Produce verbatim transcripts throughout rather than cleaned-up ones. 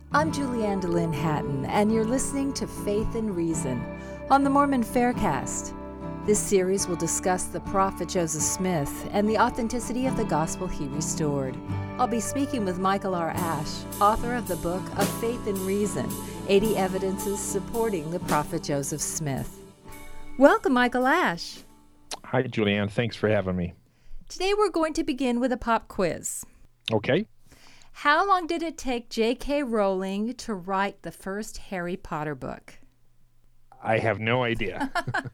I'm Julianne DeLynn Hatton, and you're listening to Faith and Reason on the Mormon Faircast. This series will discuss the prophet Joseph Smith and the authenticity of the gospel he restored. I'll be speaking with Michael R. Ash, author of the book of Faith and Reason, eighty Evidences Supporting the Prophet Joseph Smith. Welcome, Michael Ash. Hi, Julianne. Thanks for having me. Today we're going to begin with a pop quiz. Okay. How long did it take J K. Rowling to write the first Harry Potter book? I have no idea.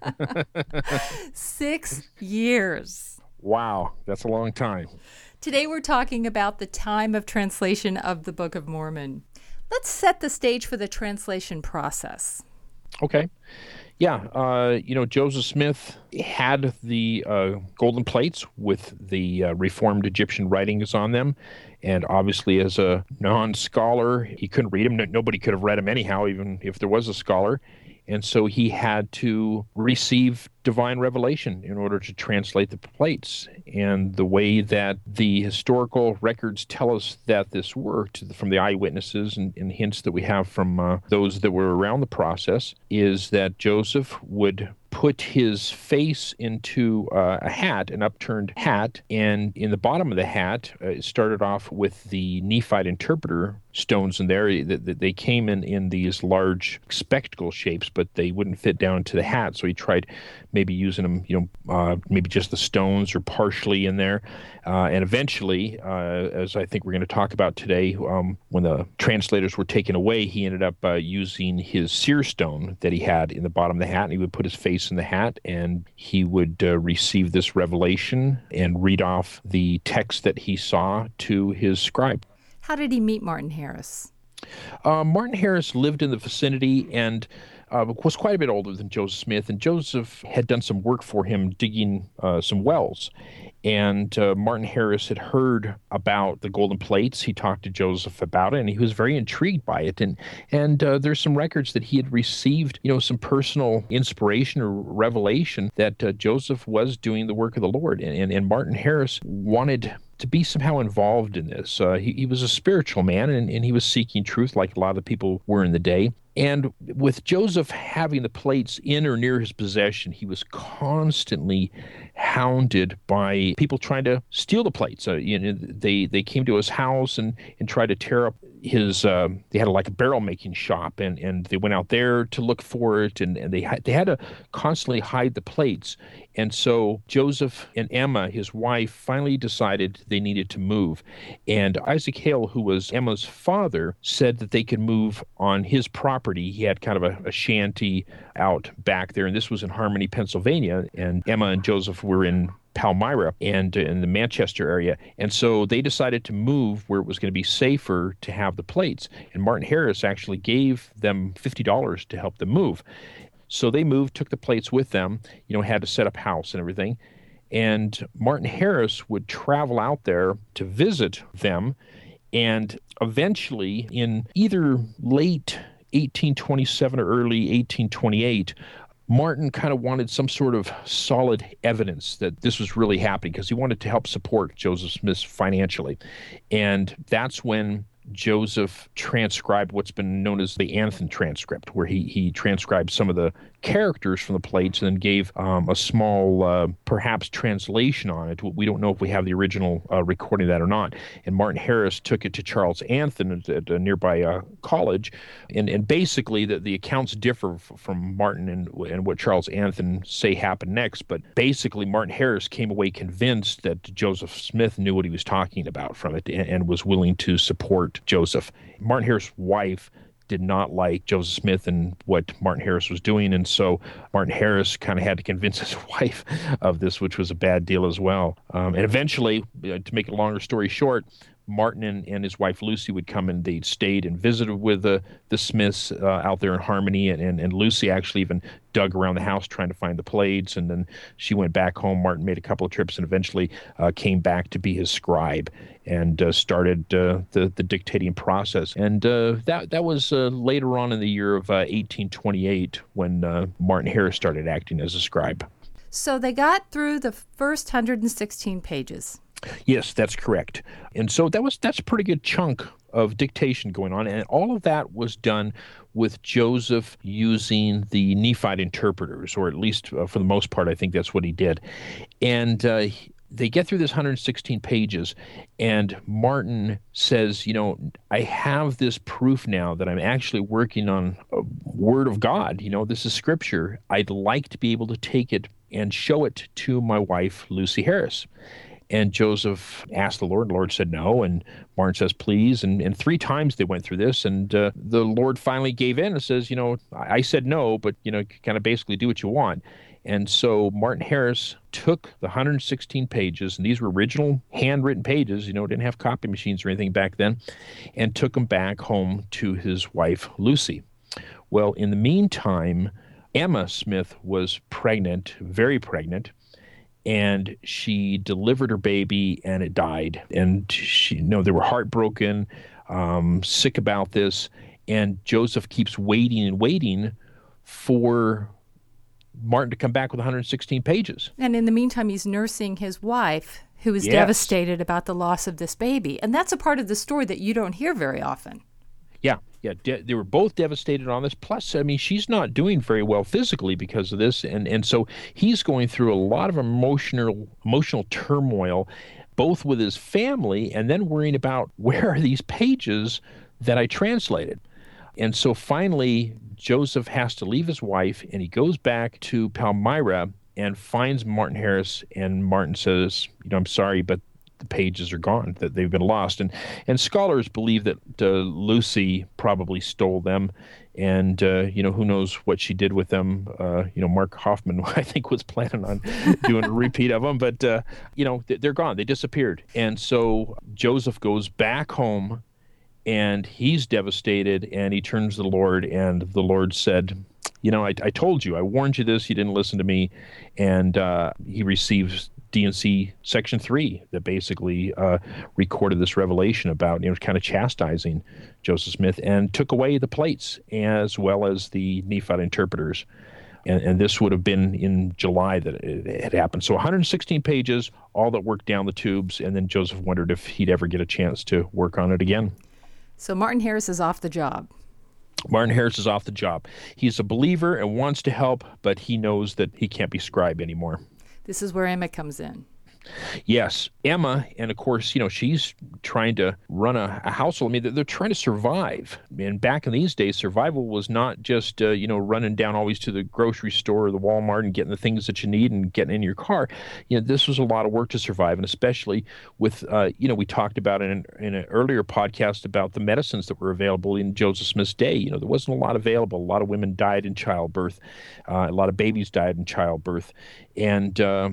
Six years. Wow, that's a long time. Today we're talking about the time of translation of the Book of Mormon. Let's set the stage for the translation process. Okay. Yeah, uh, you know, Joseph Smith had the uh, golden plates with the uh, Reformed Egyptian writings on them. And obviously, as a non-scholar, he couldn't read them. No, nobody could have read them anyhow, even if there was a scholar. And so he had to receive divine revelation in order to translate the plates. And the way that the historical records tell us that this worked, from the eyewitnesses and, and hints that we have from uh, those that were around the process, is that Joseph would put his face into uh, a hat, an upturned hat, and in the bottom of the hat, uh, it started off with the Nephite interpreter stones in there. They came in, in these large spectacle shapes, but they wouldn't fit down to the hat, so he tried maybe using them, you know, uh, maybe just the stones or partially in there. Uh, and eventually, uh, as I think we're going to talk about today, um, when the translators were taken away, he ended up uh, using his seer stone that he had in the bottom of the hat, and he would put his face in the hat, and he would uh, receive this revelation and read off the text that he saw to his scribe. How did he meet Martin Harris? Uh, Martin Harris lived in the vicinity and uh, was quite a bit older than Joseph Smith, and Joseph had done some work for him digging uh, some wells. And uh, Martin Harris had heard about the golden plates. He talked to Joseph about it, and he was very intrigued by it. And and uh, there's some records that he had received, you know, some personal inspiration or revelation that uh, Joseph was doing the work of the Lord. And, and, and Martin Harris wanted to be somehow involved in this. Uh, he, he was a spiritual man, and, and he was seeking truth like a lot of the people were in the day. And with Joseph having the plates in or near his possession, he was constantly hounded by people trying to steal the plates. Uh, you know, they they came to his house and, and tried to tear up his. Uh, they had like a barrel making shop, and, and they went out there to look for it, and, and they had, they had to constantly hide the plates. And so Joseph and Emma, his wife, finally decided they needed to move. And Isaac Hale, who was Emma's father, said that they could move on his property. He had kind of a, a shanty out back there, and this was in Harmony, Pennsylvania. And Emma and Joseph were in Palmyra and uh, in the Manchester area. And so they decided to move where it was going to be safer to have the plates. And Martin Harris actually gave them fifty dollars to help them move. So they moved, took the plates with them, you know, had to set up house and everything. And Martin Harris would travel out there to visit them. And eventually, in either late eighteen twenty-seven or early eighteen twenty-eight, Martin kind of wanted some sort of solid evidence that this was really happening because he wanted to help support Joseph Smith financially. And that's when Joseph transcribed what's been known as the Anthon transcript, where he, he transcribed some of the characters from the plates and then gave um, a small, uh, perhaps, translation on it. We don't know if we have the original uh, recording of that or not. And Martin Harris took it to Charles Anthon at, at a nearby uh, college. And, and basically, the, the accounts differ f- from Martin and, and what Charles Anthon say happened next. But basically, Martin Harris came away convinced that Joseph Smith knew what he was talking about from it and, and was willing to support Joseph. Martin Harris' wife did not like Joseph Smith and what Martin Harris was doing, and so Martin Harris kind of had to convince his wife of this, which was a bad deal as well. Um, and eventually, uh, to make a longer story short, Martin and, and his wife Lucy would come and they stayed and visited with the, the Smiths uh, out there in Harmony, and, and, and Lucy actually even dug around the house trying to find the plates, and then she went back home. Martin made a couple of trips and eventually uh, came back to be his scribe and uh, started uh, the, the dictating process. And uh, that that was uh, later on in the year of uh, eighteen twenty-eight when uh, Martin Harris started acting as a scribe. So they got through the first one hundred sixteen pages. Yes, that's correct. And so that was that's a pretty good chunk of dictation going on, and all of that was done with Joseph using the Nephite interpreters, or at least uh, for the most part, I think that's what he did. And uh, they get through this one hundred sixteen pages, and Martin says, you know, I have this proof now that I'm actually working on a word of God. You know, this is scripture. I'd like to be able to take it and show it to my wife, Lucy Harris. And Joseph asked the Lord. The Lord said no. And Martin says, please. And, and three times they went through this. And uh, the Lord finally gave in and says, you know, I, I said no, but, you know, kind of basically do what you want. And so Martin Harris took the one hundred sixteen pages, and these were original handwritten pages, you know, didn't have copy machines or anything back then, and took them back home to his wife, Lucy. Well, in the meantime, Emma Smith was pregnant, very pregnant, and she delivered her baby, and it died. And she, you know, they were heartbroken, um, sick about this, and Joseph keeps waiting and waiting for Martin to come back with one hundred sixteen pages. And in the meantime, he's nursing his wife, who is Yes. devastated about the loss of this baby. And that's a part of the story that you don't hear very often. Yeah, yeah, de- they were both devastated on this. Plus, I mean, she's not doing very well physically because of this, and and so he's going through a lot of emotional emotional turmoil, both with his family and then worrying about where are these pages that I translated. And so finally, Joseph has to leave his wife, and he goes back to Palmyra and finds Martin Harris, and Martin says, you know, I'm sorry, but the pages are gone, that they've been lost. And and scholars believe that uh, Lucy probably stole them, and, uh, you know, who knows what she did with them. Uh, you know, Mark Hoffman, I think, was planning on doing a repeat of them, but, uh, you know, they're gone. They disappeared. And so Joseph goes back home, and he's devastated, and he turns to the Lord, and the Lord said, you know, I, I told you, I warned you this, you didn't listen to me. And uh, he receives D and C Section three that basically uh, recorded this revelation about, you know, kind of chastising Joseph Smith, and took away the plates as well as the Nephite interpreters. And, and this would have been in July that it had happened. So one hundred sixteen pages, all that worked down the tubes, and then Joseph wondered if he'd ever get a chance to work on it again. So Martin Harris is off the job. Martin Harris is off the job. He's a believer and wants to help, but he knows that he can't be scribe anymore. This is where Emma comes in. Yes, Emma, and of course, you know, she's trying to run a, a household. I mean, they're, they're trying to survive. And back in these days, survival was not just, uh, you know, running down always to the grocery store or the Walmart and getting the things that you need and getting in your car. You know, this was a lot of work to survive, and especially with, uh, you know, we talked about in, an, in an earlier podcast about the medicines that were available in Joseph Smith's day. You know, there wasn't a lot available. A lot of women died in childbirth. Uh, a lot of babies died in childbirth. And, uh,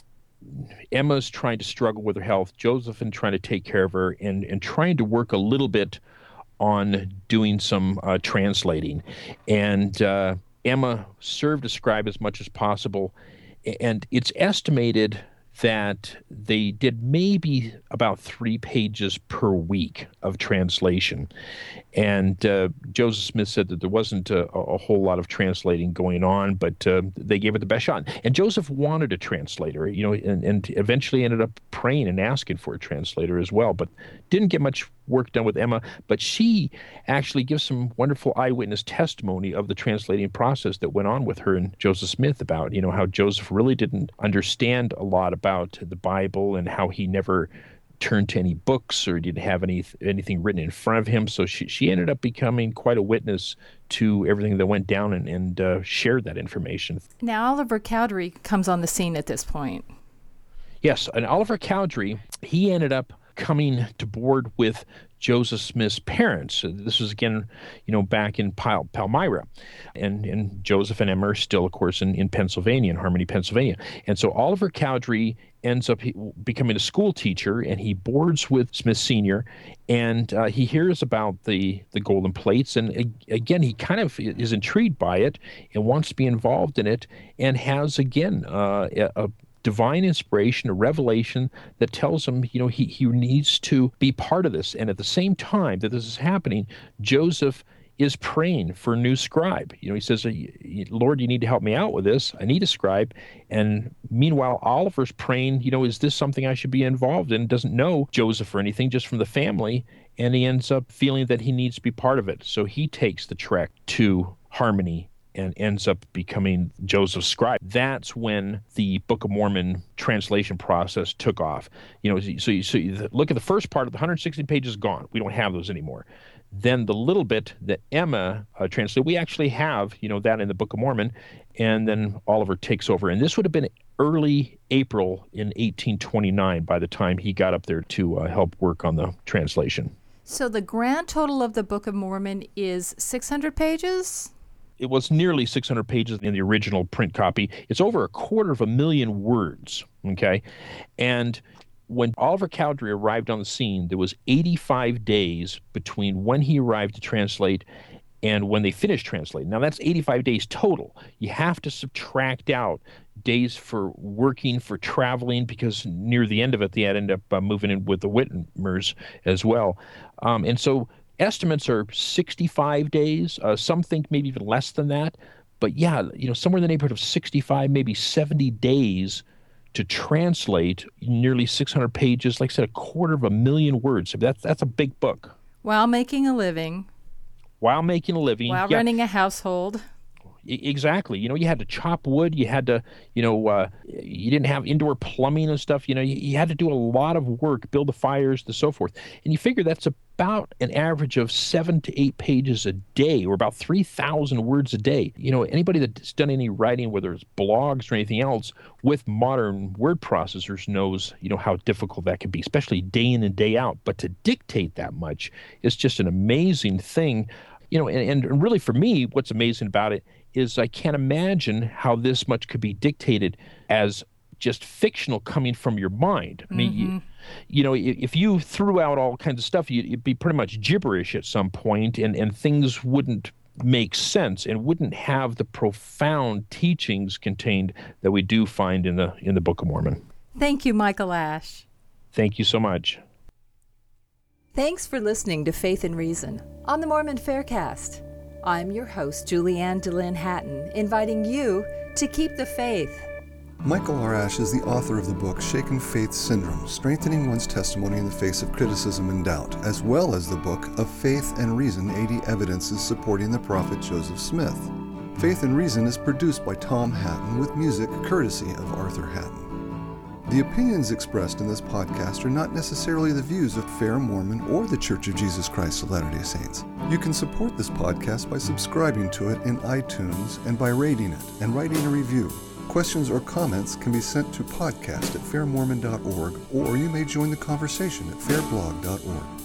Emma's trying to struggle with her health, Joseph and trying to take care of her, and, and trying to work a little bit on doing some uh, translating. And uh, Emma served as scribe as much as possible. And it's estimated that they did maybe about three pages per week of translation. And uh, Joseph Smith said that there wasn't a, a whole lot of translating going on, but uh, they gave it the best shot. And Joseph wanted a translator, you know, and, and eventually ended up praying and asking for a translator as well, but didn't get much work done with Emma. But she actually gives some wonderful eyewitness testimony of the translating process that went on with her and Joseph Smith about, you know, how Joseph really didn't understand a lot about the Bible and how he never turned to any books or didn't have any anything written in front of him. So she, she ended up becoming quite a witness to everything that went down, and, and uh, shared that information. Now, Oliver Cowdery comes on the scene at this point. Yes, and Oliver Cowdery, he ended up coming to board with Joseph Smith's parents. This was, again, you know, back in Pal- Palmyra. And, and Joseph and Emma are still, of course, in, in Pennsylvania, in Harmony, Pennsylvania. And so Oliver Cowdery ends up becoming a school teacher, and he boards with Smith Senior, and uh, he hears about the, the golden plates. And uh, again, he kind of is intrigued by it and wants to be involved in it, and has, again, uh, a, a divine inspiration, a revelation that tells him, you know, he, he needs to be part of this. And at the same time that this is happening, Joseph is praying for a new scribe. You know, he says, Lord, you need to help me out with this. I need a scribe. And meanwhile, Oliver's praying, you know, is this something I should be involved in? Doesn't know Joseph or anything, just from the family. And he ends up feeling that he needs to be part of it. So he takes the trek to Harmony and ends up becoming Joseph's scribe. That's when the Book of Mormon translation process took off. You know, so you, so you look at the first part of the one hundred sixty pages gone. We don't have those anymore. Then the little bit that Emma uh, translated, we actually have, you know, that in the Book of Mormon, and then Oliver takes over. And this would have been early April in eighteen twenty-nine by the time he got up there to uh, help work on the translation. So the grand total of the Book of Mormon is six hundred pages? It was nearly six hundred pages in the original print copy. It's over a quarter of a million words, okay? And when Oliver Cowdery arrived on the scene, there was eighty-five days between when he arrived to translate and when they finished translating. Now, that's eighty-five days total. You have to subtract out days for working, for traveling, because near the end of it, they had ended up uh, moving in with the Whitmers as well. Um, and so estimates are sixty-five days. Uh, some think maybe even less than that. But yeah, you know, somewhere in the neighborhood of sixty-five, maybe seventy days to translate nearly six hundred pages, like I said, a quarter of a million words. That's that's a big book. While making a living. While making a living. While yeah. running a household. Exactly. You know, you had to chop wood. You had to, you know, uh, you didn't have indoor plumbing and stuff. You know, you, you had to do a lot of work, build the fires, and so forth. And you figure that's about an average of seven to eight pages a day, or about three thousand words a day. You know, anybody that's done any writing, whether it's blogs or anything else, with modern word processors knows, you know, how difficult that can be, especially day in and day out. But to dictate that much is just an amazing thing. You know, and, and really for me, what's amazing about it is I can't imagine how this much could be dictated as just fictional coming from your mind. I mean, mm-hmm. you, you know, if you threw out all kinds of stuff, you'd, it'd be pretty much gibberish at some point, and, and things wouldn't make sense and wouldn't have the profound teachings contained that we do find in the in the Book of Mormon. Thank you, Michael Ash. Thank you so much. Thanks for listening to Faith and Reason on the Mormon Faircast. I'm your host, Julianne DeLynn Hatton, inviting you to keep the faith. Michael R. Ash is the author of the book Shaken Faith Syndrome, Strengthening One's Testimony in the Face of Criticism and Doubt, as well as the book Of Faith and Reason, eighty Evidences Supporting the Prophet Joseph Smith. Faith and Reason is produced by Tom Hatton with music courtesy of Arthur Hatton. The opinions expressed in this podcast are not necessarily the views of Fair Mormon or the Church of Jesus Christ of Latter-day Saints. You can support this podcast by subscribing to it in iTunes and by rating it and writing a review. Questions or comments can be sent to podcast at fair mormon dot org, or you may join the conversation at fair blog dot org.